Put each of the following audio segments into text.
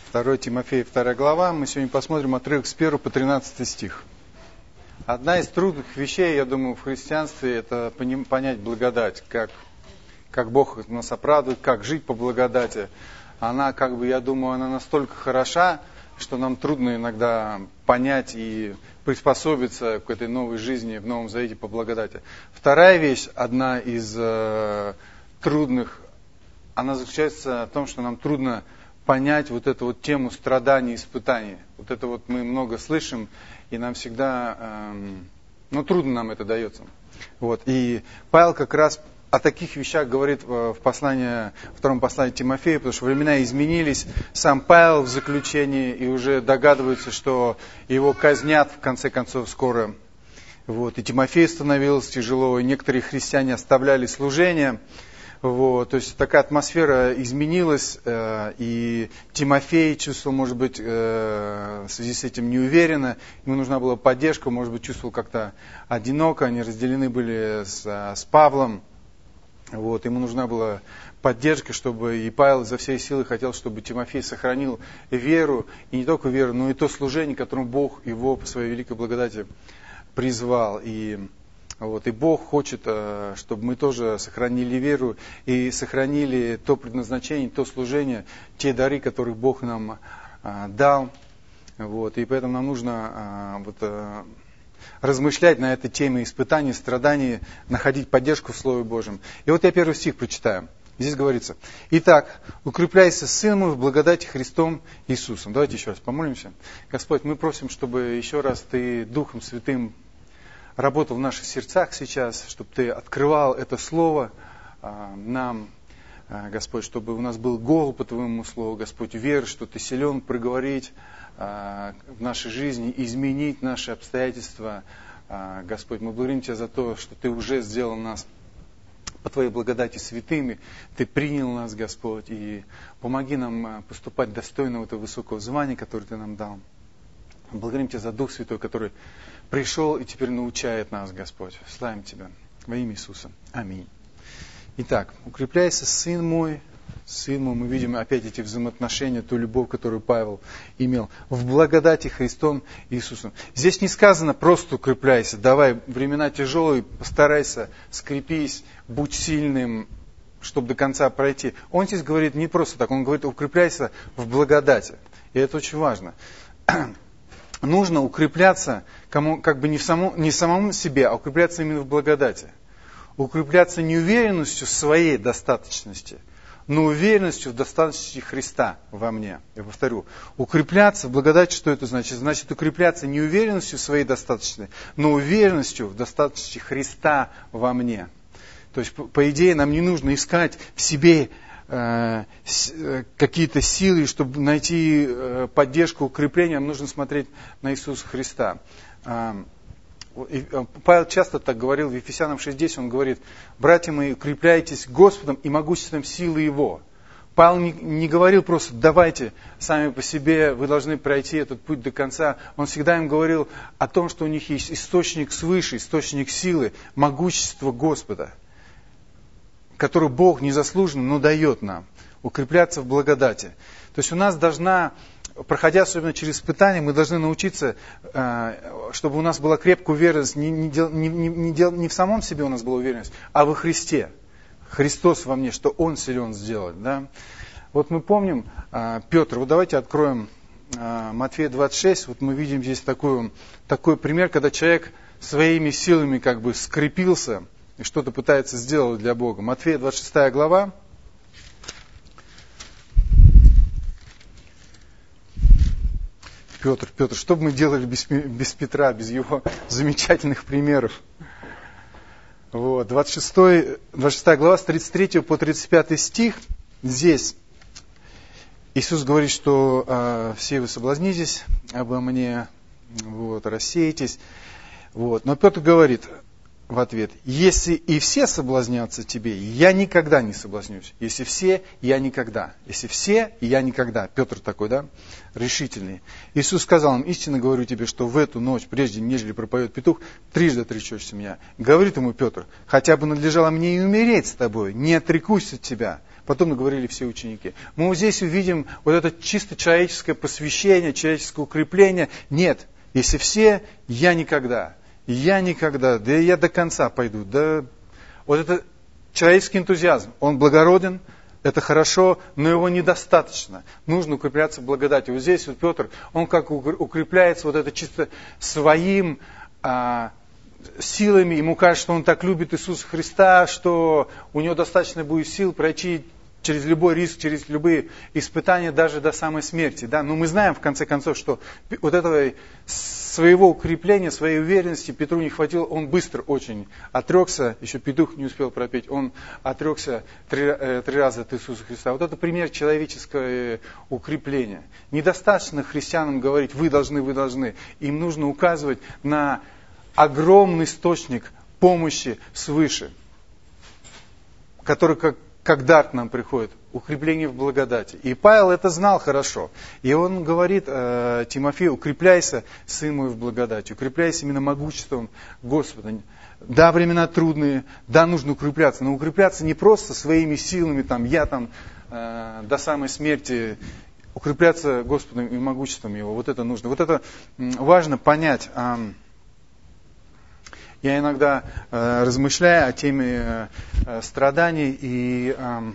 2 Тимофея, 2 глава. Мы сегодня посмотрим отрывок с 1 по 13 стих. Одна из трудных вещей, я думаю, в христианстве, это понять благодать, как Бог нас оправдывает, как жить по благодати. Она, я думаю, она настолько хороша, что нам трудно иногда понять и приспособиться к этой новой жизни в Новом Завете по благодати. Вторая вещь, одна из трудных, она заключается в том, что нам трудно понять вот эту вот тему страданий и испытаний. Вот это вот мы много слышим, и нам всегда, трудно нам это дается. Вот. И Павел как раз о таких вещах говорит в втором послании Тимофею, потому что времена изменились. Сам Павел в заключении и уже догадывается, что его казнят в конце концов скоро. Вот. И Тимофею становилось тяжело, и некоторые христиане оставляли служение. Вот, то есть такая атмосфера изменилась, и Тимофей чувствовал, может быть, в связи с этим неуверенно, ему нужна была поддержка, может быть, чувствовал как-то одиноко, они разделены были с Павлом, вот, ему нужна была поддержка, чтобы и Павел изо всей силы хотел, чтобы Тимофей сохранил веру, и не только веру, но и то служение, которому Бог его по своей великой благодати призвал. И Бог хочет, чтобы мы тоже сохранили веру и сохранили то предназначение, то служение, те дары, которые Бог нам дал. Вот. И поэтому нам нужно размышлять на этой теме испытаний, страданий, находить поддержку в Слове Божьем. И вот я первый стих прочитаю. Здесь говорится: «Итак, укрепляйся Сыном в благодати Христом Иисусом». Давайте еще раз помолимся. Господь, мы просим, чтобы еще раз Ты Духом Святым работал в наших сердцах сейчас, чтобы Ты открывал это Слово нам, Господь, чтобы у нас был голод по Твоему Слову, Господь, вера, что Ты силен проговорить в нашей жизни, изменить наши обстоятельства. Господь, мы благодарим Тебя за то, что Ты уже сделал нас по Твоей благодати святыми, Ты принял нас, Господь, и помоги нам поступать достойно этого высокого звания, которое Ты нам дал. Благодарим Тебя за Дух Святой, который пришел и теперь научает нас, Господь. Славим Тебя во имя Иисуса. Аминь. Итак, укрепляйся, сын мой. Мы видим опять эти взаимоотношения, ту любовь, которую Павел имел в благодати Христом Иисусом. Здесь не сказано просто укрепляйся, давай, времена тяжелые, постарайся, скрепись, будь сильным, чтобы до конца пройти. Он здесь говорит не просто так, он говорит укрепляйся в благодати. И это очень важно. Нужно укрепляться не самому себе, а укрепляться именно в благодати. Укрепляться не уверенностью в своей достаточности, но уверенностью в достаточности Христа во мне. Я повторю. Укрепляться в благодати, что это значит? Значит, укрепляться не уверенностью в своей достаточности, но уверенностью в достаточности Христа во мне. То есть, по идее, нам не нужно искать в себе какие-то силы, чтобы найти поддержку, укрепление, нам нужно смотреть на Иисуса Христа. Павел часто так говорил в Ефесянам 6:10, он говорит: «Братья мои, укрепляйтесь Господом и могуществом силы Его». Павел не говорил просто: «Давайте сами по себе, вы должны пройти этот путь до конца». Он всегда им говорил о том, что у них есть источник свыше, источник силы, могущества Господа, который Бог незаслуженно, но дает нам, укрепляться в благодати. То есть у нас должна, проходя особенно через испытания, мы должны научиться, чтобы у нас была крепкая уверенность, не в самом себе у нас была уверенность, а во Христе. Христос во мне, что Он силен сделать. Да? Вот мы помним Петр, вот давайте откроем Матфея 26, вот мы видим здесь такой пример, когда человек своими силами скрепился, и что-то пытается сделать для Бога. Матфея 26 глава. Петр, что бы мы делали без Петра, без его замечательных примеров? Вот, 26 глава, с 33 по 35 стих. Здесь Иисус говорит, что все вы соблазнитесь обо мне, рассеетесь. Но Петр говорит в ответ: если и все соблазнятся тебе, я никогда не соблазнюсь. Если все, я никогда. Если все, я никогда. Петр такой, решительный. Иисус сказал им: истинно говорю тебе, что в эту ночь, прежде нежели пропоет петух, трижды отречешься меня. Говорит ему Петр: хотя бы надлежало мне и умереть с тобой, не отрекусь от тебя. Потом говорили все ученики. Мы вот здесь увидим вот это чисто человеческое посвящение, человеческое укрепление. Нет, если все, я никогда, да я до конца пойду. Да. Вот это человеческий энтузиазм, он благороден, это хорошо, но его недостаточно. Нужно укрепляться в благодати. Вот здесь вот Петр, он как укрепляется вот это чисто своим силами. Ему кажется, что он так любит Иисуса Христа, что у него достаточно будет сил пройти через любой риск, через любые испытания, даже до самой смерти. Да? Но мы знаем, в конце концов, что вот этого своего укрепления, своей уверенности Петру не хватило. Он быстро очень отрекся, еще петух не успел пропеть, он отрекся три раза от Иисуса Христа. Вот это пример человеческого укрепления. Недостаточно христианам говорить, вы должны. Им нужно указывать на огромный источник помощи свыше, который как дар к нам приходит, укрепление в благодати. И Павел это знал хорошо. И он говорит Тимофею, укрепляйся, сын мой, в благодати. Укрепляйся именно могуществом Господа. Да, времена трудные, да, нужно укрепляться. Но укрепляться не просто своими силами, до самой смерти. Укрепляться Господом и могуществом Его. Вот это нужно. Вот это важно понять. Я иногда размышляю о теме страданий и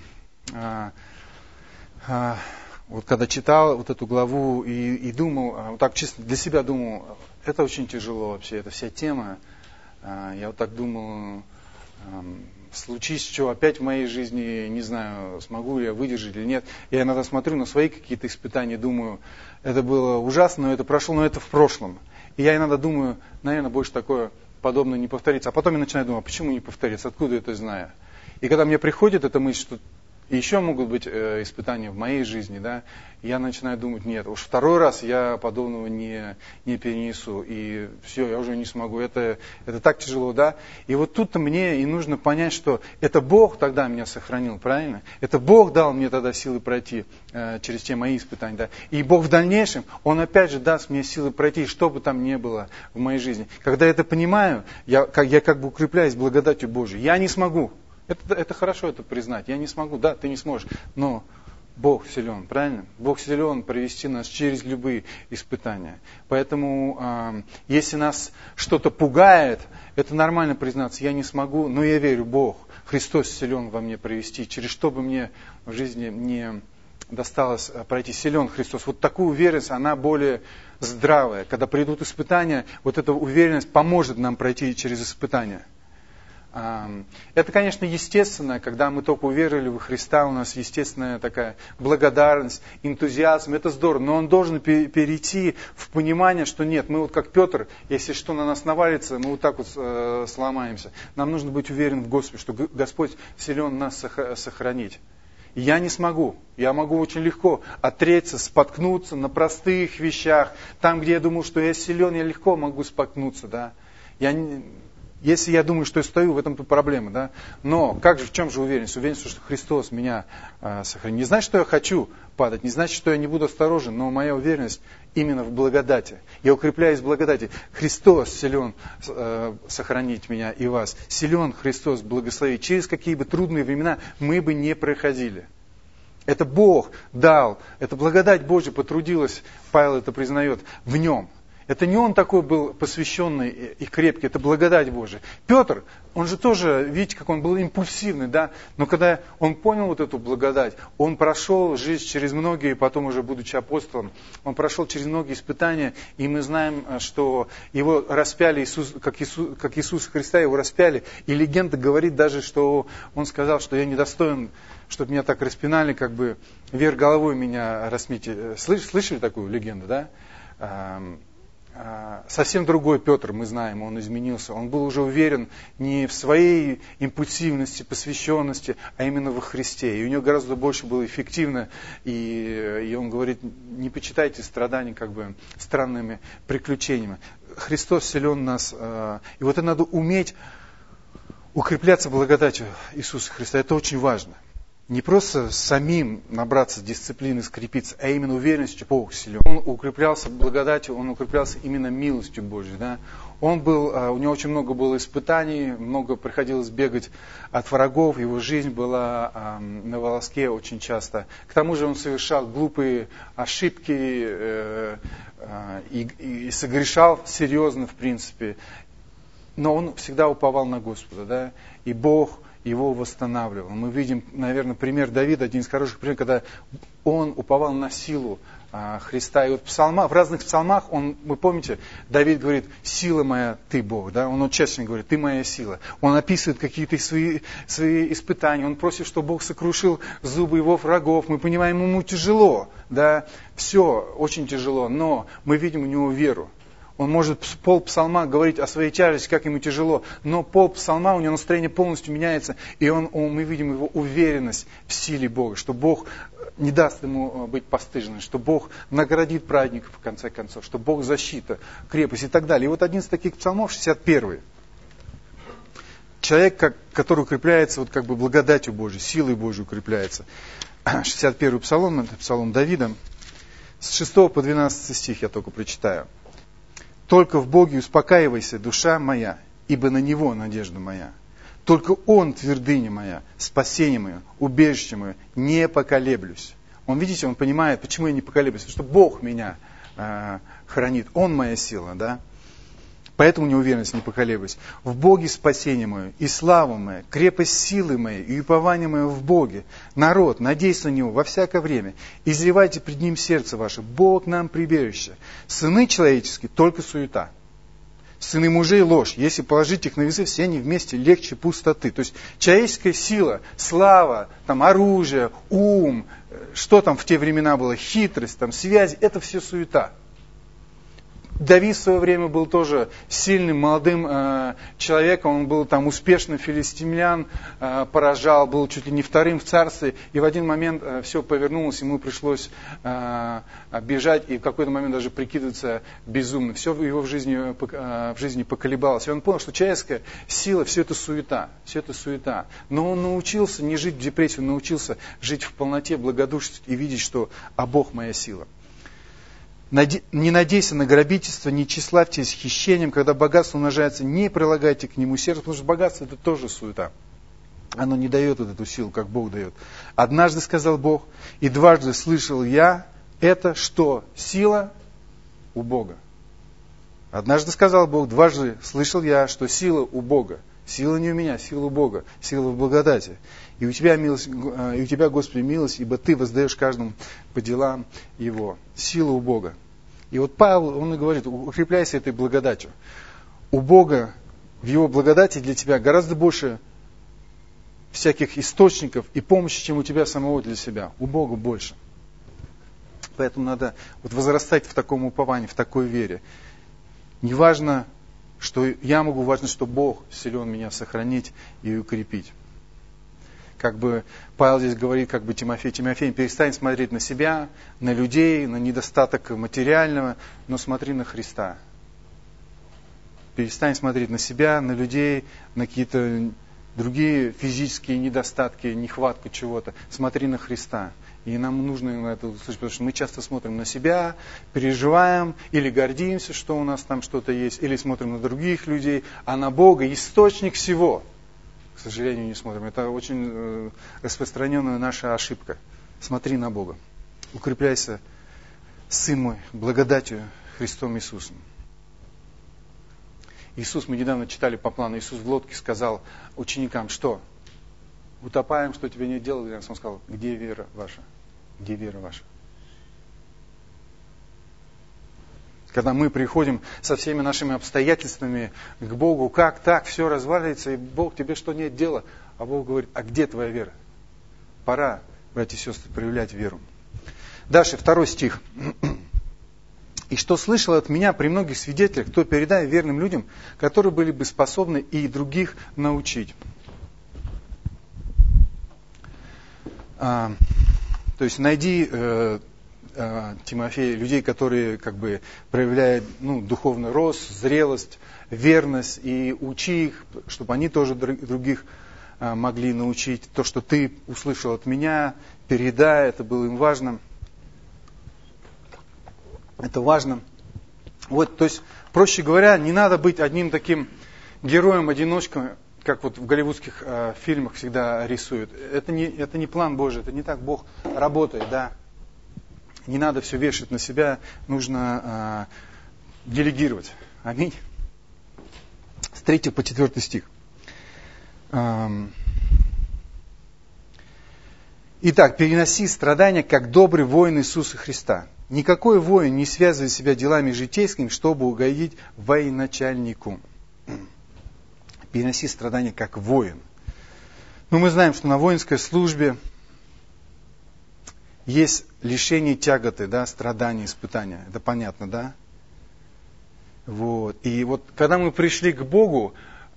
вот когда читал вот эту главу и думал, вот так чисто для себя думал, это очень тяжело вообще, эта вся тема. Я вот так думал, случись что опять в моей жизни, не знаю, смогу ли я выдержать или нет. Я иногда смотрю на свои какие-то испытания, думаю, это было ужасно, но это прошло, но это в прошлом. И я иногда думаю, наверное, больше такое подобное не повторится. А потом я начинаю думать, почему не повторится, откуда это знаю. И когда мне приходит эта мысль, что еще могут быть испытания в моей жизни, да, я начинаю думать, нет, уж второй раз я подобного не перенесу, и все, я уже не смогу, это так тяжело, да. И вот тут-то мне и нужно понять, что это Бог тогда меня сохранил, правильно? Это Бог дал мне тогда силы пройти через те мои испытания, да. И Бог в дальнейшем, Он опять же даст мне силы пройти, что бы там ни было в моей жизни. Когда я это понимаю, я как бы укрепляюсь благодатью Божией. Я не смогу. Это хорошо это признать. Я не смогу, да, ты не сможешь. Но Бог силен, правильно? Бог силен провести нас через любые испытания. Поэтому, если нас что-то пугает, это нормально признаться. Я не смогу, но я верю, Бог, Христос силен во мне провести. Через что бы мне в жизни не досталось пройти. Силен Христос. Вот такую уверенность, она более здравая. Когда придут испытания, вот эта уверенность поможет нам пройти через испытания. Это, конечно, естественно, когда мы только уверовали во Христа, у нас естественная такая благодарность, энтузиазм, это здорово, но он должен перейти в понимание, что нет, мы вот как Петр, если что на нас навалится, мы вот так вот сломаемся. Нам нужно быть уверенным в Господе, что Господь силен нас сохранить. И я не смогу, я могу очень легко отречься, споткнуться на простых вещах, там, где я думал, что я силен, я легко могу споткнуться, да. Если я думаю, что я стою, в этом-то проблема, да? Но в чем же уверенность? Уверенность, что Христос меня сохранит. Не значит, что я хочу падать, не значит, что я не буду осторожен, но моя уверенность именно в благодати. Я укрепляюсь в благодати. Христос силен сохранить меня и вас. Силен Христос благословить. Через какие бы трудные времена мы бы не проходили. Это Бог дал, это благодать Божья потрудилась, Павел это признает, в нем. Это не он такой был посвященный и крепкий, это благодать Божия. Петр, он же тоже, видите, как он был импульсивный, да? Но когда он понял вот эту благодать, он прошел жизнь через многие, потом уже будучи апостолом, он прошел через многие испытания, и мы знаем, что его распяли, как Иисуса Христа его распяли, и легенда говорит даже, что он сказал, что я недостоин, чтобы меня так распинали, как бы вверх головой меня распните. Слышали такую легенду, да? Совсем другой Петр, мы знаем, он изменился. Он был уже уверен не в своей импульсивности, посвященности, а именно во Христе. И у него гораздо больше было эффективно. И он говорит, не почитайте страданий как бы странными приключениями. Христос силен в нас. И вот это надо уметь укрепляться благодатью Иисуса Христа. Это очень важно. не просто самим набраться дисциплины, скрепиться, а именно уверенностью, что Бог силен. Он укреплялся благодатью, он укреплялся именно милостью Божьей. Да? У него очень много было испытаний, много приходилось бегать от врагов, его жизнь была на волоске очень часто. К тому же он совершал глупые ошибки и согрешал серьезно, в принципе. Но он всегда уповал на Господа, да? И Бог его восстанавливал. Мы видим, наверное, пример Давида, один из хороших примеров, когда он уповал на силу Христа. И вот в разных псалмах, вы помните, Давид говорит: «Сила моя, ты Бог». Да? Он честно говорит: «Ты моя сила». Он описывает какие-то свои испытания. Он просит, чтобы Бог сокрушил зубы его врагов. Мы понимаем, ему тяжело. Да? Все очень тяжело, но мы видим у него веру. Он может полпсалма говорить о своей тяжести, как ему тяжело, но полпсалма у него настроение полностью меняется, и мы видим его уверенность в силе Бога, что Бог не даст ему быть постыженным, что Бог наградит праведников в конце концов, что Бог защита, крепость и так далее. И вот один из таких псалмов, 61-й. Человек, который укрепляется вот как бы благодатью Божией, силой Божией укрепляется. 61-й псалом, это псалом Давида. С 6 по 12 стих я только прочитаю. «Только в Боге успокаивайся, душа моя, ибо на Него надежда моя. Только Он твердыня моя, спасение мое, убежище мое, не поколеблюсь». Видите, он понимает, почему я не поколеблюсь, потому что Бог меня хранит, Он моя сила, да? Поэтому неуверенность, не поколеблюсь. «В Боге спасение мое, и слава моя, крепость силы моей, и упование мое в Боге. Народ, надейся на Него во всякое время. Изливайте пред Ним сердце ваше. Бог нам прибежище. Сыны человеческие, только суета. Сыны мужей ложь. Если положить их на весы, все они вместе легче пустоты». То есть человеческая сила, слава, оружие, ум, что там в те времена было, хитрость, связи, это все суета. Давид в свое время был тоже сильным, молодым человеком, он был успешным филистимлян, поражал, был чуть ли не вторым в царстве, и в один момент все повернулось, ему пришлось бежать и в какой-то момент даже прикидываться безумным. Все в его в жизни поколебалось, и он понял, что человеческая сила, все это суета. Но он научился не жить в депрессии, он научился жить в полноте, благодушествовать и видеть, что Бог моя сила. «Не надейся на грабительство, не тщеславьтесь хищением, когда богатство умножается, не прилагайте к нему сердце», потому что богатство это тоже суета. Оно не дает вот эту силу, как Бог дает. «Однажды сказал Бог, и дважды слышал я, это что? Сила у Бога». Однажды сказал Бог, дважды слышал я, что сила у Бога. Сила не у меня, сила у Бога, сила в благодати. И у тебя, Господи, милость, ибо Ты воздаешь каждому по делам его. Сила у Бога. И вот Павел, он и говорит: укрепляйся этой благодатью. У Бога, в Его благодати для тебя гораздо больше всяких источников и помощи, чем у тебя самого для себя. У Бога больше. Поэтому надо возрастать в таком уповании, в такой вере. Не важно, что я могу, важно, что Бог силен меня сохранить и укрепить. Павел здесь говорит, Тимофей, перестань смотреть на себя, на людей, на недостаток материального, но смотри на Христа. Перестань смотреть на себя, на людей, на какие-то другие физические недостатки, нехватку чего-то. Смотри на Христа. И нам нужно на это услышать, потому что мы часто смотрим на себя, переживаем или гордимся, что у нас там что-то есть, или смотрим на других людей, а на Бога, источник всего, к сожалению, не смотрим. Это очень распространенная наша ошибка. Смотри на Бога. Укрепляйся, Сын мой, благодатью Христом Иисусом. Иисус, мы недавно читали по плану, Иисус в лодке сказал ученикам, что? Утопаем, что тебе не делали. Он сказал, где вера ваша? Где вера ваша? Когда мы приходим со всеми нашими обстоятельствами к Богу, как так, все разваливается, и Бог, тебе что, нет дела? А Бог говорит, а где твоя вера? Пора, братья и сестры, проявлять веру. Дальше, 2 стих. «И что слышал от меня при многих свидетелях, то передай верным людям, которые были бы способны и других научить». То есть найди, Тимофей, людей, которые проявляют духовный рост, зрелость, верность, и учи их, чтобы они тоже других могли научить, то, что ты услышал от меня, передай, это было им важно. Это важно. Вот, то есть, проще говоря, не надо быть одним таким героем-одиночкой, как вот в голливудских фильмах всегда рисуют. Это не план Божий, это не так Бог работает, да. Не надо все вешать на себя, нужно делегировать. Аминь. С 3 по 4 стих. Итак, переноси страдания, как добрый воин Иисуса Христа. Никакой воин не связывает себя делами житейскими, чтобы угодить военачальнику. Переноси страдания, как воин. Но мы знаем, что на воинской службе есть лишение тяготы, да, страдания, испытания. Это понятно, да? Вот. И вот когда мы пришли к Богу,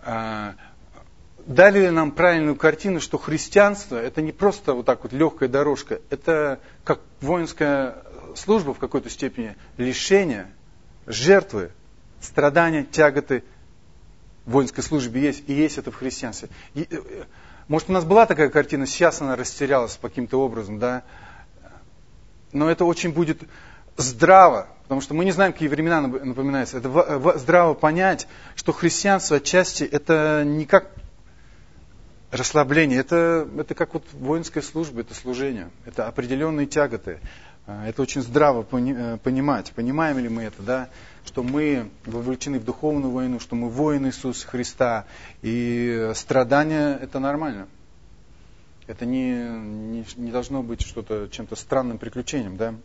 дали ли нам правильную картину, что христианство это не просто вот так вот легкая дорожка, это как воинская служба в какой-то степени, лишение, жертвы, страдания, тяготы в воинской службе есть, и есть это в христианстве. Может, у нас была такая картина, сейчас она растерялась каким-то образом, да, но это очень будет здраво, потому что мы не знаем, какие времена напоминаются. Это здраво понять, что христианство отчасти это не как расслабление, это как вот воинская служба, это служение, это определенные тяготы. Это очень здраво понимать. Понимаем ли мы это, да? Что мы вовлечены в духовную войну, что мы воины Иисуса Христа, и страдания это нормально. Это не должно быть что-то чем-то странным приключением, да?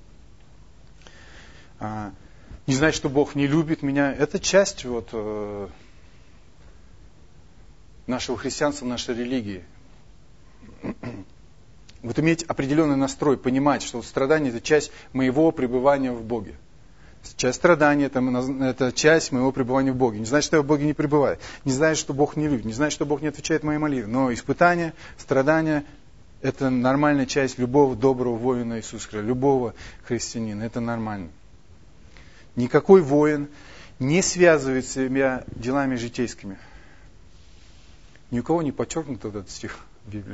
Не знать, что Бог не любит меня, это часть вот нашего христианства, нашей религии. Вот иметь определенный настрой, понимать, что страдание это часть моего пребывания в Боге. Часть страдания это часть моего пребывания в Боге. Не значит, что я в Боге не пребываю. Не значит, что Бог не любит. Не значит, что Бог не отвечает моей молитве. Но испытания, страдания это нормальная часть любого доброго воина Иисуса Христа, любого христианина. Это нормально. Никакой воин не связывает себя делами житейскими. Ни у кого не подчеркнут этот стих в Библии.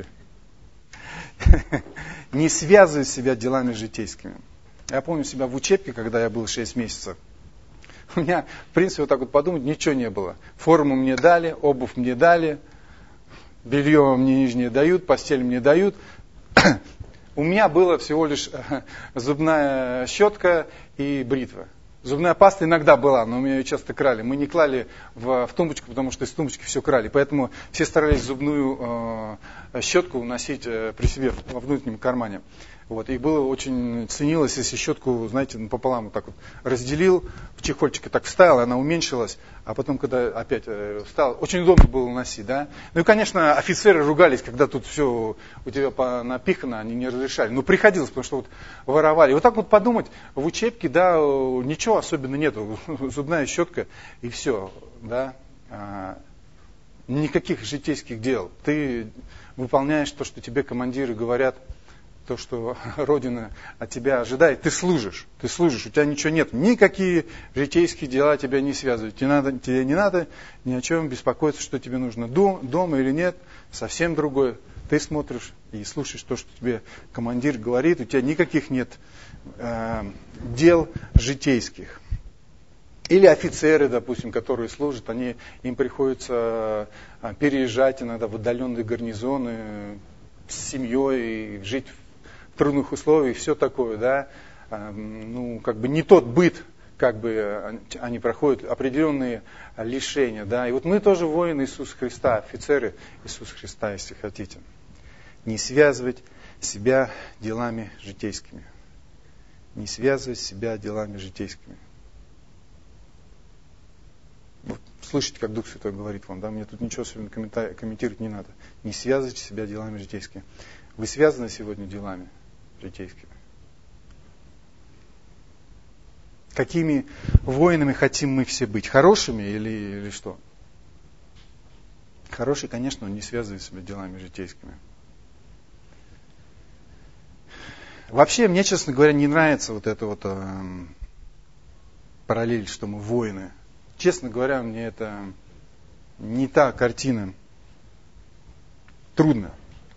Не связывает себя делами житейскими. Я помню себя в учебке, когда я был 6 месяцев. У меня, в принципе, вот так вот подумать, ничего не было. Форму мне дали, обувь мне дали, белье мне нижнее дают, постель мне дают. У меня было всего лишь зубная щетка и бритва. Зубная паста иногда была, но у меня ее часто крали. Мы не клали в тумбочку, потому что из тумбочки все крали. Поэтому все старались зубную щетку носить при себе во внутреннем кармане. Вот. И было очень ценилось, если щетку, знаете, пополам вот так вот разделил, в чехольчик так вставил, она уменьшилась, а потом, когда опять встал, очень удобно было носить, да. Ну и, конечно, офицеры ругались, когда тут все у тебя напихано, они не разрешали. Но приходилось, потому что вот воровали. И вот так вот подумать, в учебке, да, ничего особенно нету, зубная щетка и все, да. Никаких житейских дел. Ты выполняешь то, что тебе командиры говорят, то, что Родина от тебя ожидает, ты служишь, у тебя ничего нет, никакие житейские дела тебя не связывают, тебе не надо ни о чем беспокоиться, что тебе нужно, дома или нет, совсем другое, ты смотришь и слушаешь то, что тебе командир говорит, у тебя никаких нет дел житейских. Или офицеры, допустим, которые служат, им приходится переезжать иногда в отдаленные гарнизоны с семьей, жить в трудных условиях, все такое, да, ну, как бы не тот быт, как бы они проходят, определенные лишения, да, и вот мы тоже воины Иисуса Христа, офицеры Иисуса Христа, если хотите. Не связывать себя делами житейскими. Не связывать себя делами житейскими. Вот, слышите, как Дух Святой говорит вам, да, мне тут ничего особенно комментировать не надо. Не связывайте себя делами житейскими. Вы связаны сегодня делами житейскими? Какими воинами хотим мы все быть? Хорошими или что? Хороший, конечно, он не связывает себя делами житейскими. Вообще, мне, честно говоря, не нравится вот эта вот параллель, что мы воины. Честно говоря, мне это не та картина. трудно.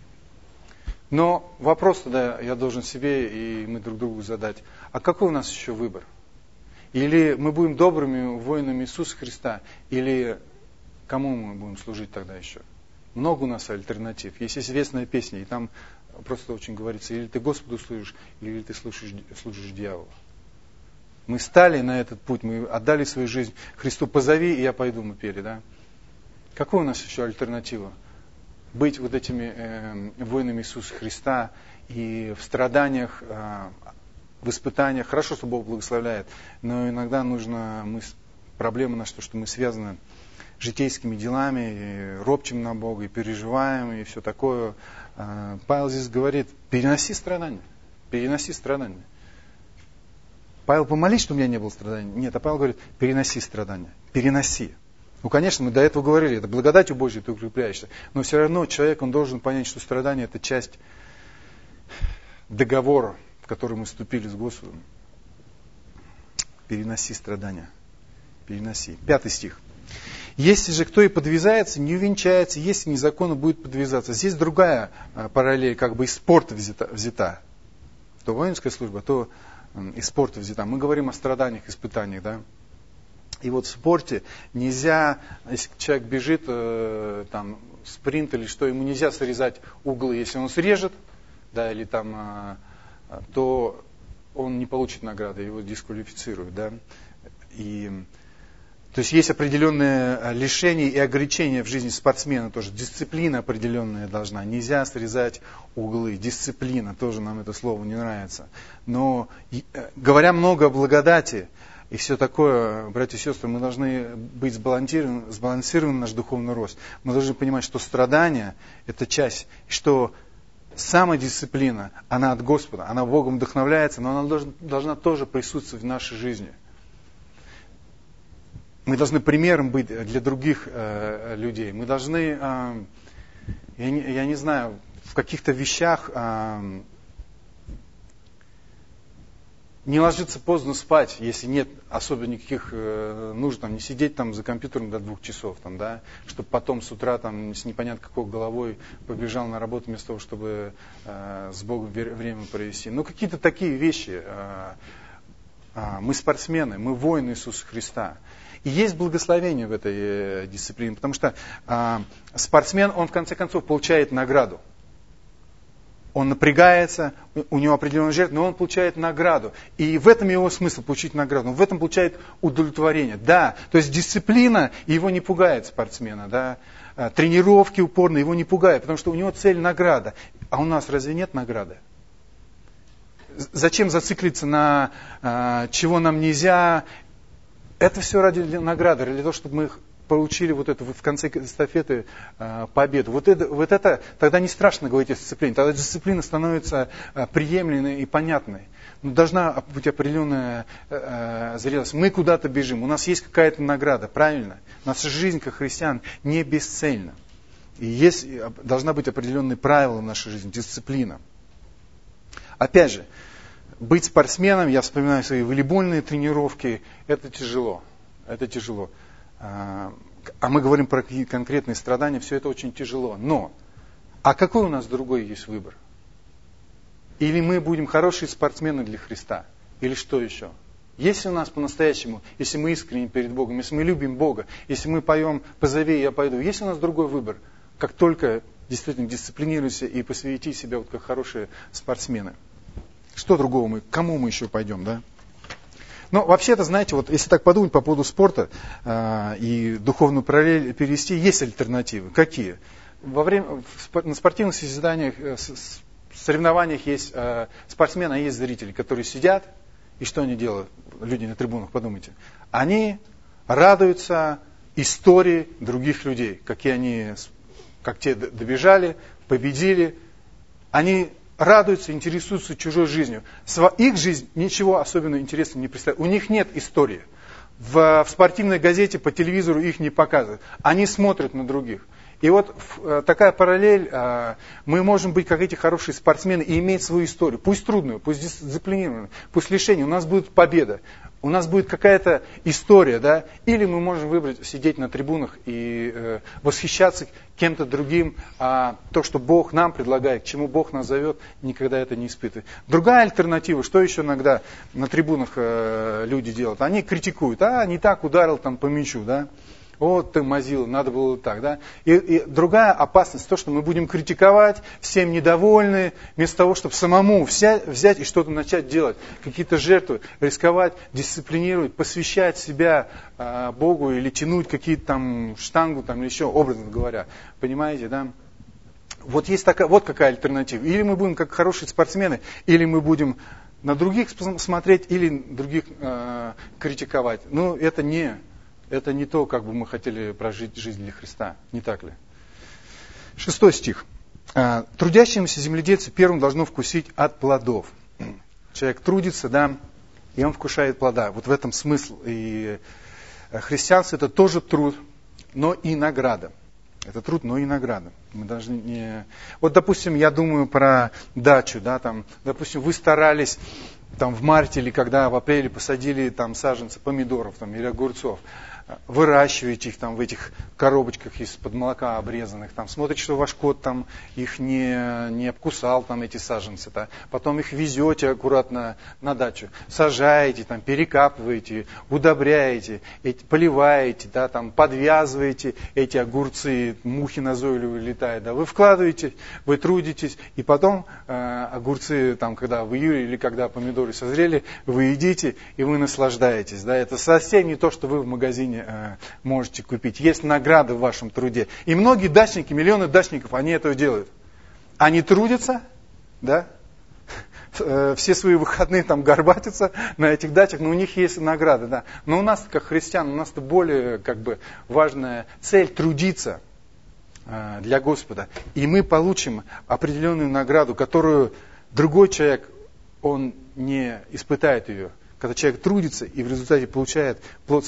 Но вопрос тогда я должен себе и мы друг другу задать, а какой у нас еще выбор? Или мы будем добрыми воинами Иисуса Христа, или кому мы будем служить тогда еще? Много у нас альтернатив. Есть известная песня, и там просто очень говорится, или ты Господу служишь, или ты служишь дьяволу. Мы стали на этот путь, мы отдали свою жизнь Христу. Позови, и я пойду, мы пели, да? Какая у нас еще альтернатива? Быть вот этими воинами Иисуса Христа и в страданиях, в испытаниях. Хорошо, что Бог благословляет, но иногда проблема наша, что мы связаны житейскими делами, и ропчем на Бога, и переживаем, и все такое. Павел здесь говорит, переноси страдания, переноси страдания. Павел, помолись, что у меня не было страданий. Нет, а Павел говорит, переноси страдания, переноси. Ну, конечно, мы до этого говорили, это благодатью Божьей ты укрепляешься, но все равно человек, он должен понять, что страдание это часть договора, в который мы вступили с Господом. Переноси страдания, переноси. 5 стих. Если же кто и подвязается, не увенчается, если незаконно будет подвязаться. Здесь другая параллель, как бы из спорта взята. То воинская служба, то из спорта взята. Мы говорим о страданиях, испытаниях, да. И вот в спорте нельзя, если человек бежит, там, спринт или что, ему нельзя срезать углы. Если он срежет, да, или там, то он не получит награды, его дисквалифицируют, да. То есть определенные лишения и ограничения в жизни спортсмена тоже. Дисциплина определенная должна. Нельзя срезать углы. Дисциплина, тоже нам это слово не нравится. Но говоря много о благодати и все такое, братья и сестры, мы должны быть сбалансирован наш духовный рост. Мы должны понимать, что страдания – это часть, что самодисциплина, она от Господа, она Богом вдохновляется, но она должна тоже присутствовать в нашей жизни. Мы должны примером быть для других людей. Мы должны, я не знаю, в каких-то вещах не ложиться поздно спать, если нет особо никаких нужд, там, не сидеть там за компьютером до 2 часов, там, да, чтобы потом с утра там, с непонятно какой головой побежал на работу вместо того, чтобы с Богом время провести. Ну, какие-то такие вещи. Мы спортсмены, мы воины Иисуса Христа. И есть благословение в этой дисциплине, потому что спортсмен, он в конце концов получает награду. Он напрягается, у него определенная жертва, но он получает награду. И в этом его смысл, получить награду. Он в этом получает удовлетворение. Да, то есть дисциплина его не пугает спортсмена. Да? Тренировки упорные его не пугают, потому что у него цель награда. А у нас разве нет награды? Зачем зациклиться на чего нам нельзя? Это все ради награды, ради того, чтобы мы получили вот это в конце эстафеты победу. Вот это тогда не страшно говорить о дисциплине. Тогда дисциплина становится приемлемой и понятной. Но должна быть определенная зрелость. Мы куда-то бежим, у нас есть какая-то награда, правильно? Наша жизнь как христиан не бесцельна. И должна быть определенные правила в нашей жизни, дисциплина. Опять же, быть спортсменом, я вспоминаю свои волейбольные тренировки, это тяжело. Это тяжело. А мы говорим про конкретные страдания, все это очень тяжело. Но, а какой у нас другой есть выбор? Или мы будем хорошие спортсмены для Христа? Или что еще? Если у нас по-настоящему, если мы искренне перед Богом, если мы любим Бога, если мы поем «Позови, я пойду», есть у нас другой выбор? Как только действительно дисциплинируйся и посвяти себя вот как хорошие спортсмены. Что другого к кому мы еще пойдем, да? Но вообще-то, знаете, вот если так подумать по поводу спорта и духовную параллель перевести, есть альтернативы. Какие? На спортивных состязаниях, соревнованиях есть спортсмены, а есть зрители, которые сидят, и что они делают, люди на трибунах, подумайте. Они радуются истории других людей, как те добежали, победили. Они радуются, интересуются чужой жизнью. Их жизнь ничего особенно интересного не представляет. У них нет истории. В спортивной газете, по телевизору их не показывают. Они смотрят на других. И вот такая параллель, мы можем быть как эти хорошие спортсмены и иметь свою историю. Пусть трудную, пусть дисциплинированную, пусть лишение. У нас будет победа. У нас будет какая-то история, да? Или мы можем выбрать сидеть на трибунах и восхищаться кем-то другим, а то, что Бог нам предлагает, к чему Бог нас зовет, никогда это не испытывать. Другая альтернатива, что еще иногда на трибунах люди делают? Они критикуют, не так ударил там по мячу, да? Вот ты мазил, надо было так, да? И другая опасность, то, что мы будем критиковать, всем недовольны, вместо того, чтобы самому взять и что-то начать делать, какие-то жертвы, рисковать, дисциплинировать, посвящать себя Богу или тянуть какие-то там штангу там, или еще, образно говоря. Понимаете, да? Вот есть такая, вот какая альтернатива. Или мы будем как хорошие спортсмены, или мы будем на других смотреть, или других критиковать. Но это не то, как бы мы хотели прожить жизнь для Христа. Не так ли? 6 стих. Трудящемуся земледельцу первым должно вкусить от плодов. Человек трудится, да, и он вкушает плода. Вот в этом смысл. И христианство это тоже труд, но и награда. Это труд, но и награда. Мы должны не... Вот, допустим, я думаю про дачу, да, там, допустим, вы старались там в марте или когда в апреле посадили там саженцы помидоров там, или огурцов, выращиваете их там в этих коробочках из-под молока обрезанных, там, смотрите, что ваш кот там их не обкусал, там, эти саженцы, да? Потом их везете аккуратно на дачу, сажаете, там, перекапываете, удобряете, поливаете, да, там, подвязываете эти огурцы, мухи назойливые летают, да? Вы вкладываете, вы трудитесь, и потом огурцы, там, когда в июле или когда помидоры созрели, вы едите и вы наслаждаетесь, да? Это совсем не то, что вы в магазине можете купить. Есть награды в вашем труде. И многие дачники, миллионы дачников, они это делают. Они трудятся, да, все свои выходные там горбатятся на этих дачах, но у них есть награды, да. Но у нас, как христиан, у нас-то более как бы важная цель трудиться для Господа. И мы получим определенную награду, которую другой человек, он не испытает ее. Когда человек трудится и в результате получает плод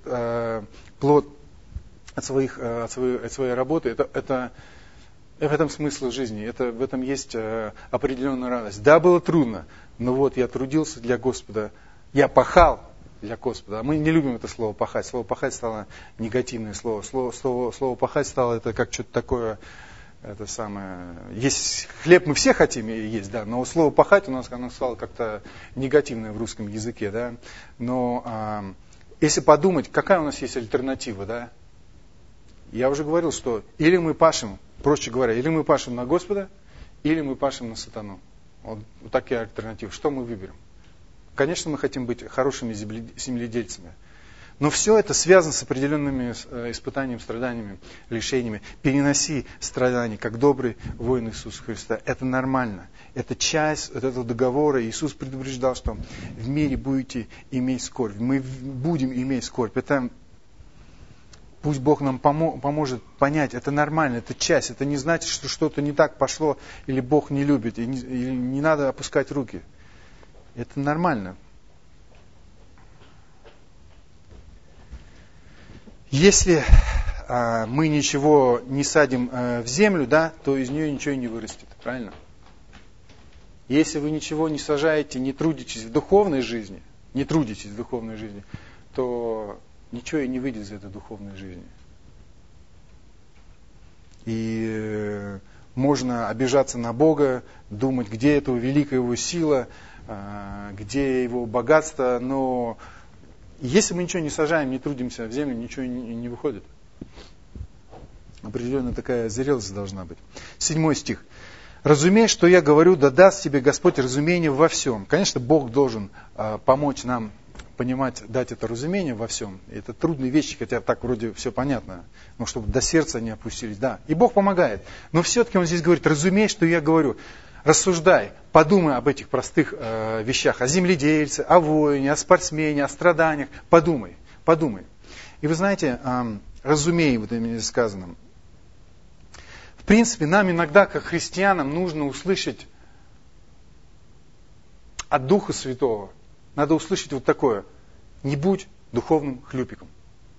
от своей работы, это в этом смысл жизни, в этом есть определенная радость. Да, было трудно, но вот я трудился для Господа, я пахал для Господа. Мы не любим это слово пахать. Слово пахать стало негативное слово. Слово пахать стало это как что-то такое. Это самое. Есть хлеб, мы все хотим есть, да, но слово пахать у нас оно стало как-то негативное в русском языке, да. Но если подумать, какая у нас есть альтернатива, да? Я уже говорил, что или мы пашем, проще говоря, или мы пашем на Господа, или мы пашем на сатану. Вот такие альтернативы. Что мы выберем? Конечно, мы хотим быть хорошими земледельцами. Но все это связано с определенными испытаниями, страданиями, лишениями. Переноси страдания, как добрый воин Иисуса Христа. Это нормально. Это часть этого договора. Иисус предупреждал, что в мире будете иметь скорбь. Мы будем иметь скорбь. Это пусть Бог нам поможет понять. Это нормально, это часть. Это не значит, что что-то не так пошло, или Бог не любит, и не надо опускать руки. Это нормально. Если мы ничего не садим в землю, да, то из нее ничего и не вырастет, правильно? Если вы ничего не сажаете, не трудитесь в духовной жизни, то ничего и не выйдет из этой духовной жизни. И можно обижаться на Бога, думать, где это великая его сила, где его богатство, но если мы ничего не сажаем, не трудимся в землю, ничего не выходит. Определенная такая зрелость должна быть. 7 стих. «Разумей, что я говорю, да даст тебе Господь разумение во всем». Конечно, Бог должен помочь нам понимать, дать это разумение во всем. Это трудные вещи, хотя так вроде все понятно, но чтобы до сердца не опустились. Да, и Бог помогает. Но все-таки Он здесь говорит, разумей, что я говорю. Рассуждай, подумай об этих простых вещах, о земледельце, о воине, о спортсмене, о страданиях. Подумай. И вы знаете, разумей, вот именно сказано. В принципе, нам иногда, как христианам, нужно услышать от Духа Святого. Надо услышать вот такое. Не будь духовным хлюпиком.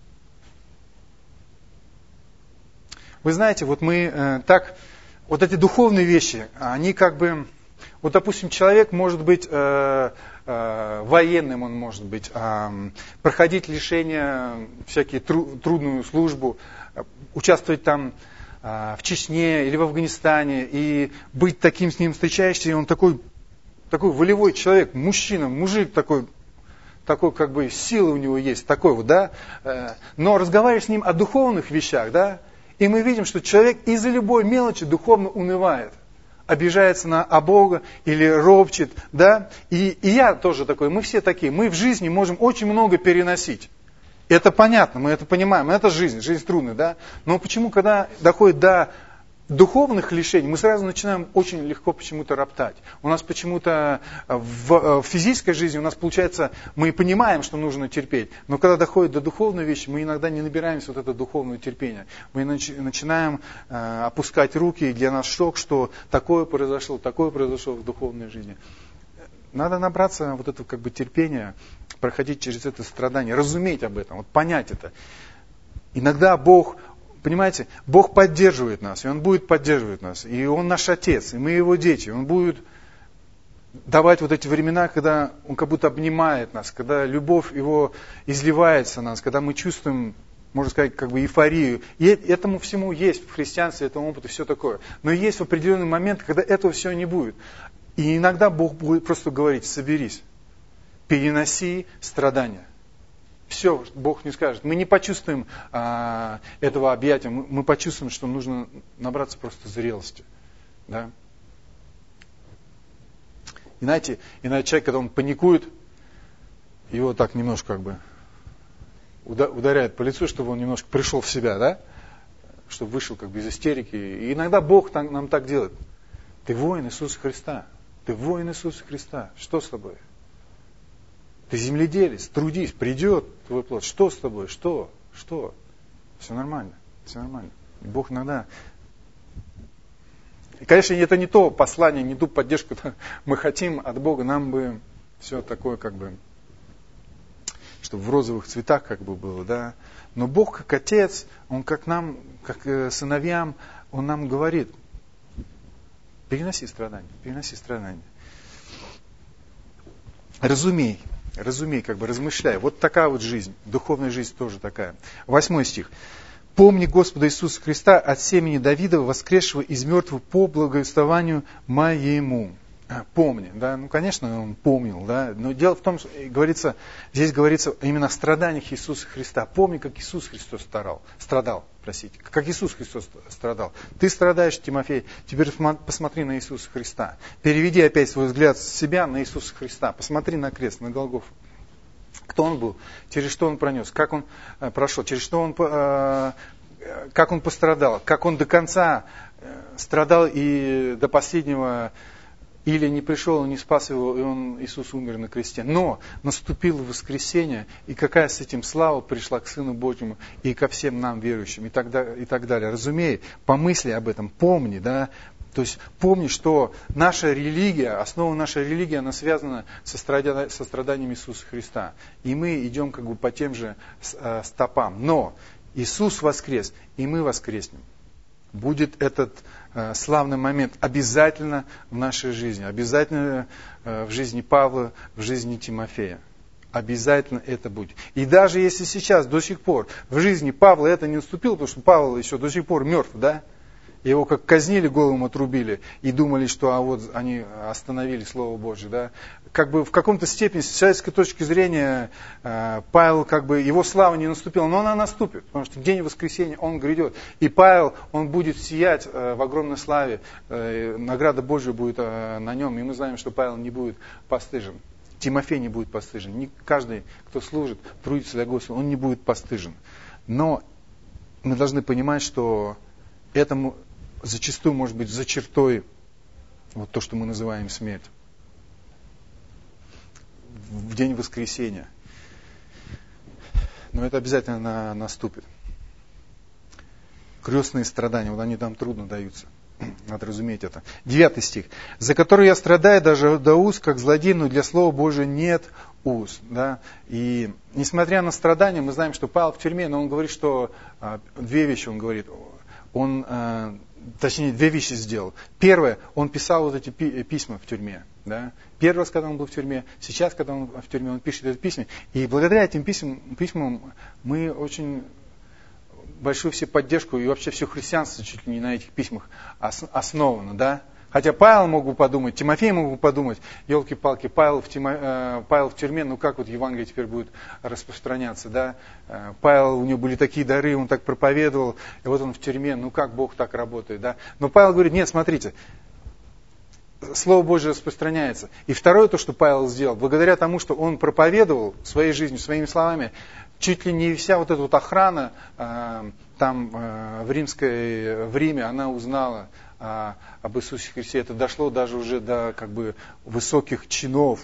Вы знаете, вот мы вот эти духовные вещи, они как бы... Вот, допустим, человек может быть военным он может быть, проходить лишения, всякие трудную службу, участвовать там в Чечне или в Афганистане, и быть таким с ним встречаешься, и он такой волевой человек, мужчина, мужик такой как бы сила у него есть, такой вот, да, но разговариваешь с ним о духовных вещах, да, и мы видим, что человек из-за любой мелочи духовно унывает, обижается на Бога или ропчет, да, и я тоже такой, мы все такие, мы в жизни можем очень много переносить. Это понятно, мы это понимаем, это жизнь трудная, да, но почему, когда доходит до духовных лишений, мы сразу начинаем очень легко почему-то роптать. У нас почему-то в физической жизни у нас получается, мы понимаем, что нужно терпеть, но когда доходит до духовной вещи, мы иногда не набираемся вот этого духовного терпения. Мы начинаем опускать руки, и для нас шок, что такое произошло в духовной жизни. Надо набраться вот этого как бы терпения, проходить через это страдание, разуметь об этом, вот понять это. Иногда Бог... Понимаете, Бог поддерживает нас, и Он будет поддерживать нас, и Он наш Отец, и мы Его дети. Он будет давать вот эти времена, когда Он как будто обнимает нас, когда любовь Его изливается на нас, когда мы чувствуем, можно сказать, как бы эйфорию. И этому всему есть в христианстве, этому опыту все такое. Но есть в определенный момент, когда этого всего не будет. И иногда Бог будет просто говорить: соберись, переноси страдания. Все, Бог не скажет. Мы не почувствуем этого объятия, мы почувствуем, что нужно набраться просто зрелости. Да? И знаете, иногда человек, когда он паникует, его так немножко как бы ударяет по лицу, чтобы он немножко пришел в себя, да? Чтобы вышел как бы из истерики. И иногда Бог нам так делает. Ты воин Иисуса Христа. Ты воин Иисуса Христа. Что с тобой? Ты земледелец, трудись, придет твой плод. Что с тобой? Что? Все нормально, все нормально. И Бог иногда... И, конечно, это не то послание, не ту поддержку мы хотим от Бога. Нам бы все такое как бы, чтобы в розовых цветах как бы было, да. Но Бог как Отец, Он как нам, как сыновьям, Он нам говорит: переноси страдания. Разумей, как бы размышляй. Вот такая вот жизнь, духовная жизнь тоже такая. 8 стих. «Помни Господа Иисуса Христа от семени Давидова, воскресшего из мертвых по благовествованию моему». Помни, да, ну, конечно, он помнил, да, но дело в том, что здесь говорится именно о страданиях Иисуса Христа. Помни, как Иисус Христос страдал, как Иисус Христос страдал. Ты страдаешь, Тимофей, теперь посмотри на Иисуса Христа. Переведи опять свой взгляд с себя на Иисуса Христа. Посмотри на крест, на Голгофу. Кто Он был, через что Он пронес, как Он прошел, через что Он, как Он пострадал, как Он до конца страдал и до последнего... Или не пришел, и не спас его, и Иисус умер на кресте. Но наступило воскресенье, и какая с этим слава пришла к Сыну Божьему и ко всем нам верующим, и так далее. Разумей, помысли об этом, помни, да. То есть помни, что наша религия, основа нашей религии, она связана со страданиями Иисуса Христа. И мы идем как бы по тем же стопам. Но Иисус воскрес, и мы воскреснем. Будет этот славный момент обязательно в нашей жизни, обязательно в жизни Павла, в жизни Тимофея. Обязательно это будет. И даже если сейчас, до сих пор, в жизни Павла это не наступило, потому что Павел еще до сих пор мертв, да? Его как казнили, голову отрубили, и думали, что вот они остановили Слово Божье, да? Как бы в каком-то степени, с человеческой точки зрения, Павел, как бы, его слава не наступила, но она наступит, потому что день воскресения, он грядет. И Павел, он будет сиять в огромной славе, награда Божья будет на нем, и мы знаем, что Павел не будет постыжен. Тимофей не будет постыжен. Не каждый, кто служит, трудится для Господа, он не будет постыжен. Но мы должны понимать, что этому зачастую может быть за чертой вот то, что мы называем смерть. В день воскресения. Но это обязательно наступит. Крестные страдания, вот они там трудно даются. Надо разуметь это. 9 стих. «За который я страдаю даже до уз, как злодей, но для Слова Божия нет уз». Да? И несмотря на страдания, мы знаем, что Павел в тюрьме, но он говорит, что две вещи он говорит. Точнее, две вещи сделал. Первое, он писал вот эти письма в тюрьме. Да? Первый раз, когда он был в тюрьме, сейчас, когда он в тюрьме, он пишет это письма. И благодаря этим письмам мы очень большую все поддержку, и вообще все христианство чуть ли не на этих письмах основано. Да? Хотя Павел мог бы подумать, Тимофей мог бы подумать, елки-палки, Павел в тюрьме, ну как вот Евангелие теперь будет распространяться, да? Павел, у него были такие дары, он так проповедовал, и вот он в тюрьме, ну как Бог так работает, да? Но Павел говорит, нет, смотрите, Слово Божье распространяется. И второе, то, что Павел сделал, благодаря тому, что он проповедовал своей жизнью, своими словами, чуть ли не вся вот эта вот охрана там в Риме, она узнала об Иисусе Христе. Это дошло даже уже до как бы высоких чинов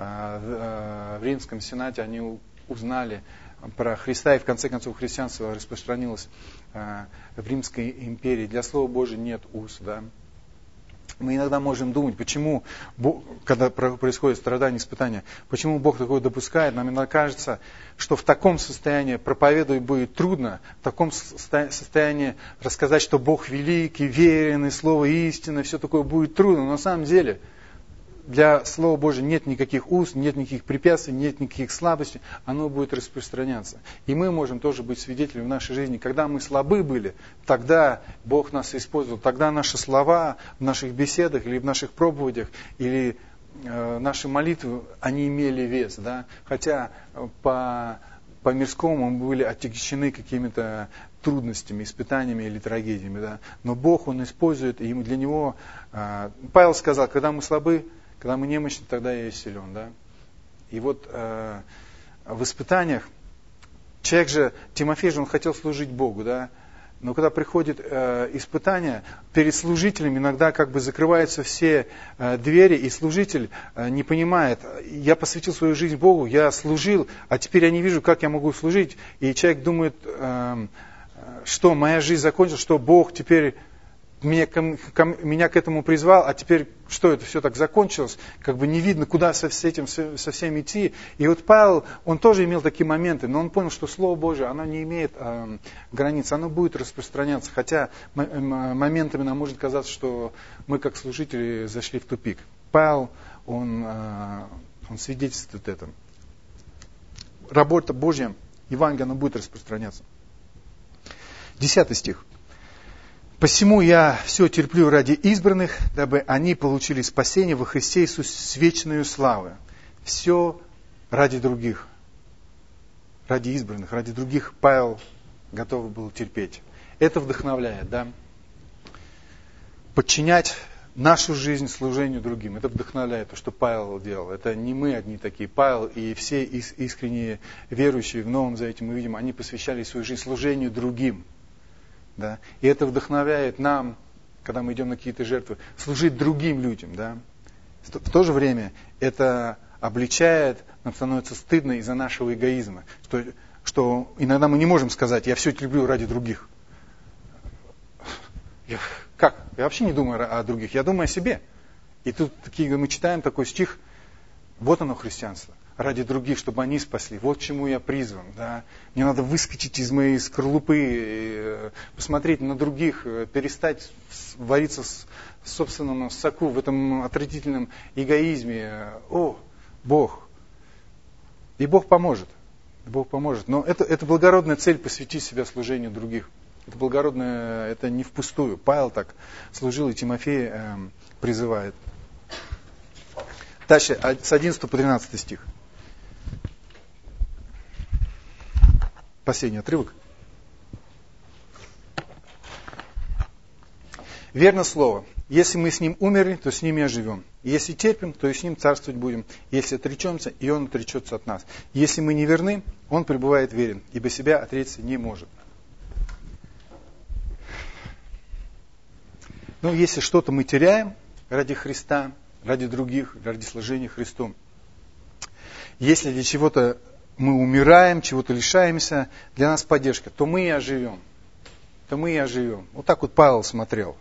в Римском Сенате. Они узнали про Христа, и в конце концов христианство распространилось в Римской империи. Для Слова Божия нет уз. Да? Мы иногда можем думать, почему, когда происходит страдание, испытание, почему Бог такое допускает. Нам иногда кажется, что в таком состоянии проповедовать будет трудно, в таком состоянии рассказать, что Бог великий, верен, Слово истины, все такое будет трудно. Но на самом деле для Слова Божьего нет никаких уз, нет никаких препятствий, нет никаких слабостей, оно будет распространяться. И мы можем тоже быть свидетелями в нашей жизни. Когда мы слабы были, тогда Бог нас использовал, тогда наши слова в наших беседах или в наших проповедях, или наши молитвы, они имели вес. Да? Хотя по мирскому мы были отягчены какими-то трудностями, испытаниями или трагедиями. Да? Но Бог, Он использует, и для Него... Павел сказал, когда мы слабы, когда мы немощны, тогда я и силен. Да? И вот в испытаниях человек же, Тимофей же, он хотел служить Богу, да? Но когда приходит испытание, перед служителем иногда как бы закрываются все двери, и служитель не понимает, я посвятил свою жизнь Богу, я служил, а теперь я не вижу, как я могу служить. И человек думает, что моя жизнь закончилась, что Бог теперь... Меня к этому призвал, а теперь что это все так закончилось, как бы не видно, куда со всем идти. И вот Павел, он тоже имел такие моменты, но он понял, что Слово Божие, оно не имеет границ, оно будет распространяться, хотя моментами нам может казаться, что мы как служители зашли в тупик. Павел, он свидетельствует это. Работа Божья, Евангелие, оно будет распространяться. 10 стих. «Посему я все терплю ради избранных, дабы они получили спасение во Христе Иисусе с вечною славой». Все ради других, ради избранных, ради других Павел готов был терпеть. Это вдохновляет, да? Подчинять нашу жизнь служению другим. Это вдохновляет то, что Павел делал. Это не мы одни такие. Павел и все искренние верующие в Новом Завете, мы видим, они посвящали свою жизнь служению другим. Да? И это вдохновляет нам, когда мы идем на какие-то жертвы, служить другим людям. Да? В то же время это обличает, нам становится стыдно из-за нашего эгоизма, что иногда мы не можем сказать, я все терплю ради других. Я вообще не думаю о других, я думаю о себе. И тут мы читаем такой стих, вот оно христианство. Ради других, чтобы они спасли. Вот к чему я призван. Да? Мне надо выскочить из моей скорлупы, посмотреть на других, перестать вариться в собственном соку, в этом отвратительном эгоизме. О, Бог. И Бог поможет. Бог поможет. Но это благородная цель посвятить себя служению других. Это благородное, это не впустую. Павел так служил, и Тимофей призывает. Дальше, с 11 по 13 стих. Последний отрывок. «Верно слово. Если мы с ним умерли, то с ним и оживем. Если терпим, то и с ним царствовать будем. Если отречемся, и он отречется от нас. Если мы не верны, он пребывает верен, ибо себя отречься не может». Но если что-то мы теряем ради Христа, ради других, ради служения Христу, если для чего-то мы умираем, чего-то лишаемся, для нас поддержка, то мы и оживем. Вот так вот Павел смотрел.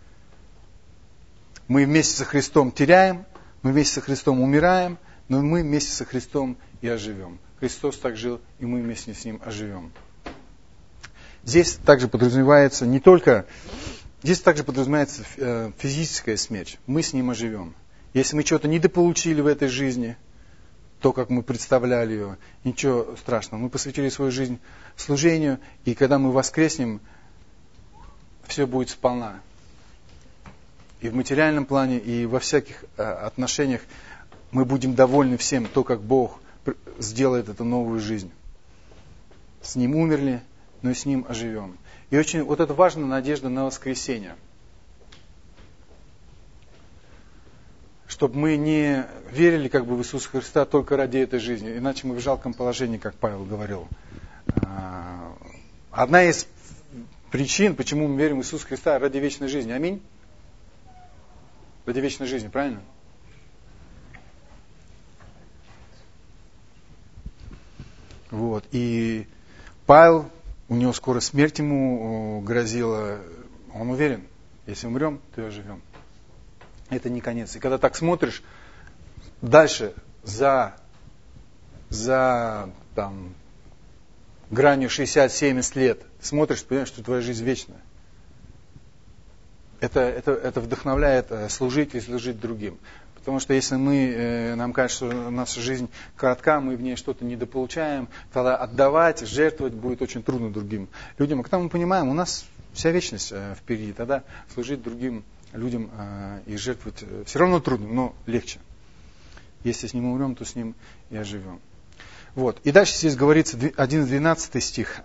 Мы вместе со Христом теряем, мы вместе со Христом умираем, но мы вместе со Христом и оживем. Христос так жил, и мы вместе с Ним оживем. Здесь также подразумевается не только... Здесь также подразумевается физическая смерть. Мы с Ним оживем. Если мы что-то недополучили в этой жизни, то, как мы представляли ее, ничего страшного. Мы посвятили свою жизнь служению, и когда мы воскреснем, все будет сполна. И в материальном плане, и во всяких отношениях мы будем довольны всем, то, как Бог сделает эту новую жизнь. С Ним умерли, но и с Ним оживем. И очень вот это важная надежда на воскресение. Чтобы мы не верили как бы в Иисуса Христа только ради этой жизни, иначе мы в жалком положении, как Павел говорил. Одна из причин, почему мы верим в Иисуса Христа, ради вечной жизни. Аминь? Ради вечной жизни, правильно? Вот. И Павел, у него скоро смерть ему грозила. Он уверен, если умрем, то и оживем. Это не конец. И когда так смотришь, дальше за там, гранью 60-70 лет, смотришь, понимаешь, что твоя жизнь вечная. Это вдохновляет служить и служить другим. Потому что если нам кажется, что наша жизнь коротка, мы в ней что-то недополучаем, тогда отдавать, жертвовать будет очень трудно другим людям. А когда мы понимаем, у нас вся вечность впереди, тогда служить другим людям и жертвовать все равно трудно, но легче. Если с ним умрем, то с ним и оживем. Вот. И дальше здесь говорится 11-12 стих.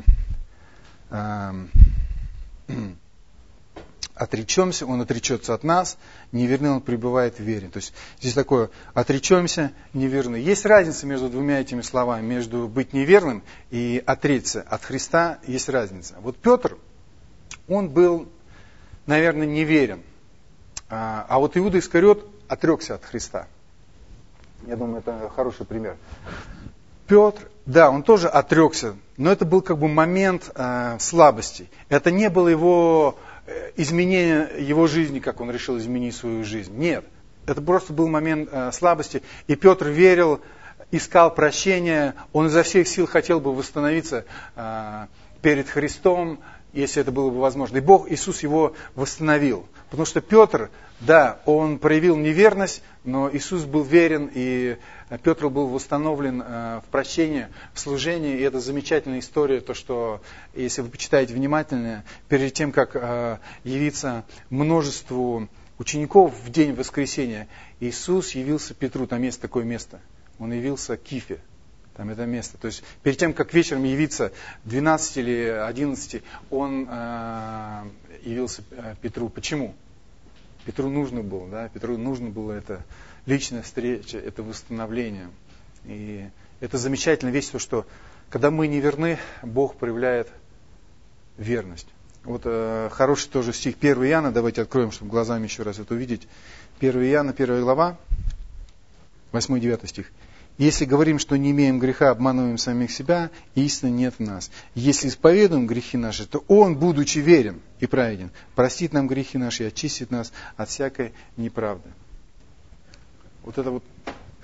Отречемся, он отречется от нас, неверный он пребывает в вере. То есть здесь такое, отречемся, неверный. Есть разница между двумя этими словами, между быть неверным и отречься от Христа, есть разница. Вот Петр, он был, наверное, неверен. А вот Иуда Искариот отрекся от Христа. Я думаю, это хороший пример. Петр, да, он тоже отрекся, но это был как бы момент слабости. Это не было его изменение его жизни, как он решил изменить свою жизнь. Нет, это просто был момент слабости. И Петр верил, искал прощения, он изо всех сил хотел бы восстановиться перед Христом, если это было бы возможно. И Бог, Иисус его восстановил. Потому что Петр, да, он проявил неверность, но Иисус был верен, и Петр был восстановлен в прощении, в служении. И это замечательная история, то, что, если вы почитаете внимательно, перед тем, как явиться множеству учеников в день воскресения, Иисус явился Петру, там есть такое место, он явился Кифе. Там это место. То есть перед тем, как вечером явиться 12 или 11, он явился Петру. Почему? Петру нужно было, да? Петру нужно было это личная встреча, это восстановление. И это замечательная вещь, то, что когда мы не верны, Бог проявляет верность. Вот хороший тоже стих 1 Иоанна, давайте откроем, чтобы глазами еще раз это увидеть. 1 Иоанна, 1 глава, 8-9 стих. Если говорим, что не имеем греха, обманываем самих себя, истины нет в нас. Если исповедуем грехи наши, то Он, будучи верен и праведен, простит нам грехи наши и очистит нас от всякой неправды. Вот это вот.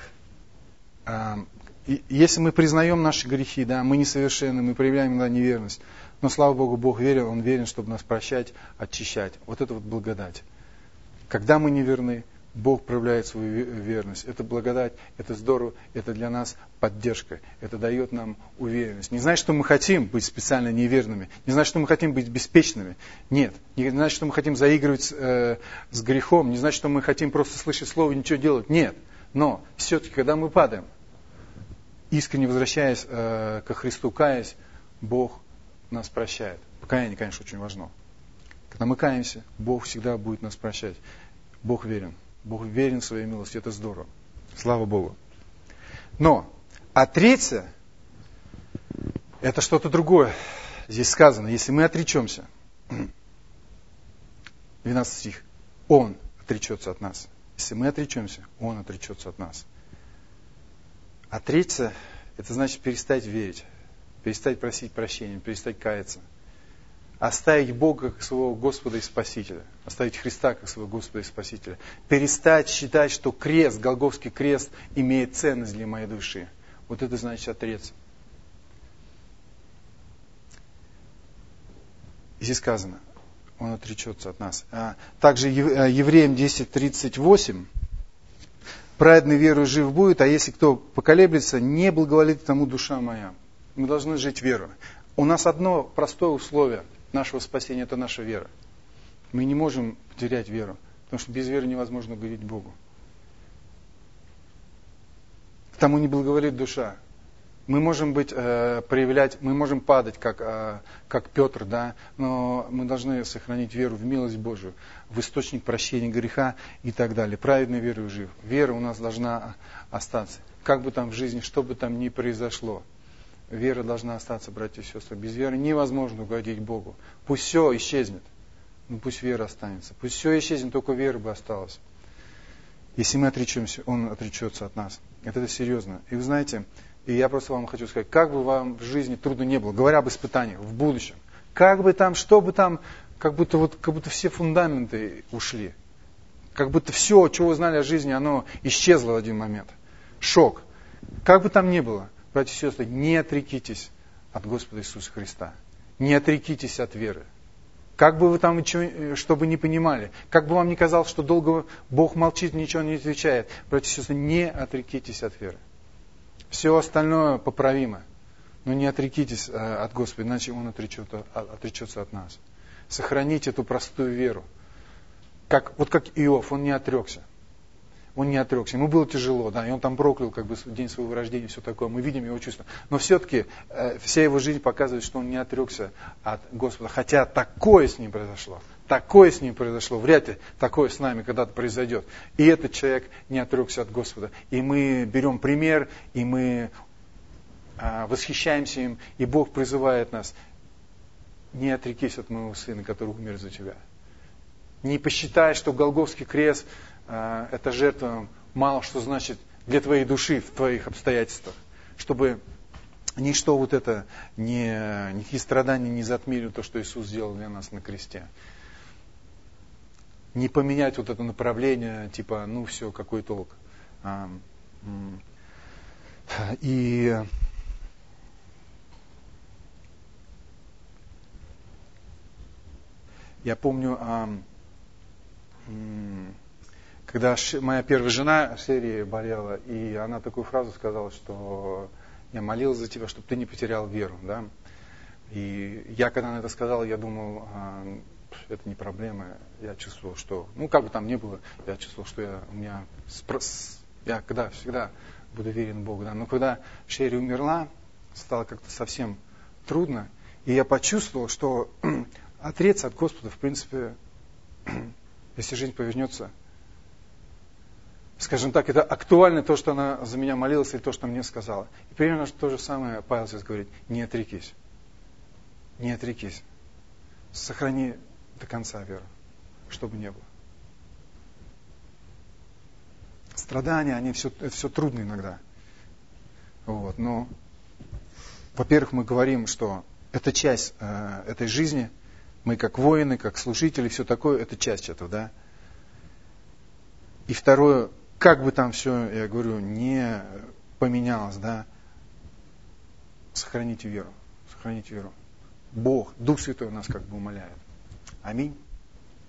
Если мы признаем наши грехи, да, мы несовершенны, мы проявляем иногда неверность, но, слава Богу, Бог верен, Он верен, чтобы нас прощать, очищать. Вот это вот благодать. Когда мы не верны, Бог проявляет свою верность. Это благодать, это здорово, это для нас поддержка. Это дает нам уверенность. Не значит, что мы хотим быть специально неверными. Не значит, что мы хотим быть беспечными. Нет. Не значит, что мы хотим заигрывать с грехом. Не значит, что мы хотим просто слышать слово и ничего делать. Нет. Но все-таки, когда мы падаем, искренне возвращаясь ко Христу, каясь, Бог нас прощает. Покаяние, конечно, очень важно. Когда мы каемся, Бог всегда будет нас прощать. Бог верен. Бог верен в своей милости, это здорово. Слава Богу. Но отречься — это что-то другое. Здесь сказано, если мы отречемся, 12 стих, Он отречется от нас. Если мы отречемся, Он отречется от нас. Отречься — это значит перестать верить, перестать просить прощения, перестать каяться. Оставить Бога как своего Господа и Спасителя. Оставить Христа как своего Господа и Спасителя. Перестать считать, что крест, Голгофский крест, имеет ценность для моей души. Вот это значит отреться. Здесь сказано, Он отречется от нас. Также Евреям 10:38 праведный верою жив будет, а если кто поколеблется, не благоволит тому душа моя. Мы должны жить верой. У нас одно простое условие нашего спасения – это наша вера. Мы не можем потерять веру, потому что без веры невозможно угодить Богу. К тому не благоволит душа. Мы можем мы можем падать, как Петр, да, но мы должны сохранить веру в милость Божию, в источник прощения греха и так далее. Праведной верою жив. Вера у нас должна остаться. Как бы там в жизни, что бы там ни произошло, вера должна остаться, братья и сестры. Без веры невозможно угодить Богу. Пусть все исчезнет, но пусть вера останется. Пусть все исчезнет, только вера бы осталась. Если мы отречемся, Он отречется от нас. Это серьезно. И вы знаете, и я просто вам хочу сказать, как бы вам в жизни трудно не было, говоря об испытаниях в будущем, как бы там, что бы там, как будто все фундаменты ушли. Как будто все, чего вы знали о жизни, оно исчезло в один момент. Шок. Как бы там ни было, братья и сестры, не отрекитесь от Господа Иисуса Христа. Не отрекитесь от веры. Как бы вы там что бы не понимали, как бы вам ни казалось, что долго Бог молчит, ничего не отвечает, братья и сестры, не отрекитесь от веры. Все остальное поправимо. Но не отрекитесь от Господа, иначе Он отречется от нас. Сохраните эту простую веру. Как Иов, он не отрекся. Он не отрекся. Ему было тяжело, да, и он там проклял день своего рождения, все такое. Мы видим его чувства. Но все-таки вся его жизнь показывает, что он не отрекся от Господа. Хотя такое с ним произошло. Такое с ним произошло. Вряд ли такое с нами когда-то произойдет. И этот человек не отрекся от Господа. И мы берем пример, и мы восхищаемся им. И Бог призывает нас: не отрекись от моего сына, который умер за тебя. Не посчитай, что Голгофский крест эта жертва мало что значит для твоей души, в твоих обстоятельствах. Чтобы ничто никакие страдания не затмили то, что Иисус сделал для нас на кресте. Не поменять это направление, все, какой толк. И я помню, когда моя первая жена в Сирии болела, и она такую фразу сказала, что я молилась за тебя, чтобы ты не потерял веру. Да? И я, когда она это сказала, я думал, это не проблема. Я чувствовал, что, как бы там ни было, я чувствовал, что я всегда буду верен Богу. Да? Но когда Шерри умерла, стало как-то совсем трудно, и я почувствовал, что отреться от Господа, в принципе, если жизнь повернется, скажем так, это актуально то, что она за меня молилась, или то, что мне сказала. И примерно то же самое Павел здесь говорит: не отрекись. Не отрекись. Сохрани до конца веру, чтобы не было. Страдания, это все трудно иногда. Но, во-первых, мы говорим, что это часть этой жизни. Мы как воины, как служители, все такое, это часть этого, да. И второе, как бы там все, я говорю, не поменялось, да, сохраните веру. Сохраните веру. Бог, Дух Святой нас умоляет. Аминь.